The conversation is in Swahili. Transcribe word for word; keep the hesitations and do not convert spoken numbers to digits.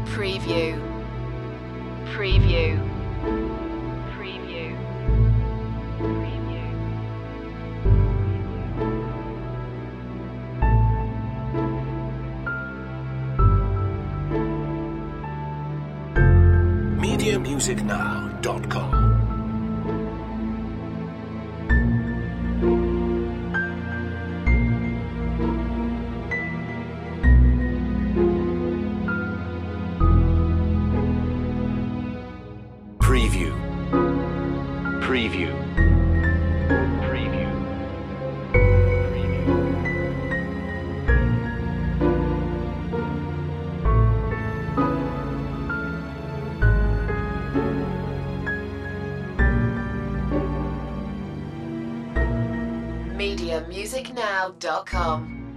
Preview. Preview. Preview. Preview. media music now dot com. Preview. Preview. Preview. media music now dot com